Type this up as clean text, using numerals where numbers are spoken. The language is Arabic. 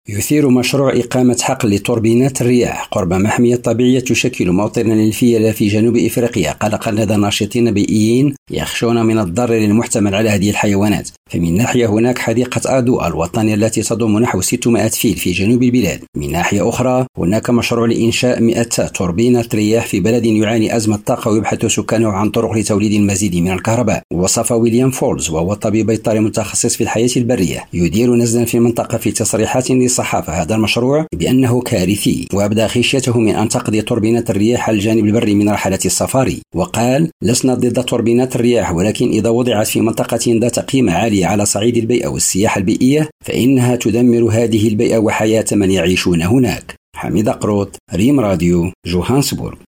يثير مشروع إقامة حقل لتوربينات الرياح قرب محمية طبيعية تشكل موطنا للفيلة في جنوب إفريقيا قلقا لدى ناشطين بيئيين يخشون من الضرر المحتمل على هذه الحيوانات. فمن ناحية هناك حديقة آدو الوطنية التي تضم نحو 600 فيل في جنوب البلاد، من ناحية أخرى هناك مشروع لإنشاء 100 توربينة رياح في بلد يعاني أزمة طاقة ويبحث سكانه عن طرق لتوليد المزيد من الكهرباء. وصف ويليام فولز وهو طبيب بيطري متخصص في الحياة البرية يدير نزلا في المنطقة في تصريحات للصحافة هذا المشروع بأنه كارثي، وأبدى خشيته من أن تقضي توربينات الرياح على الجانب البري من رحلة السفاري. وقال: لسنا ضد توربينات الرياح، ولكن إذا وضعت في منطقة ذات قيمة عالية على صعيد البيئة والسياحة البيئية فإنها تدمر هذه البيئة وحياة من يعيشون هناك. حميد قروط، ريم راديو، جوهانسبورغ.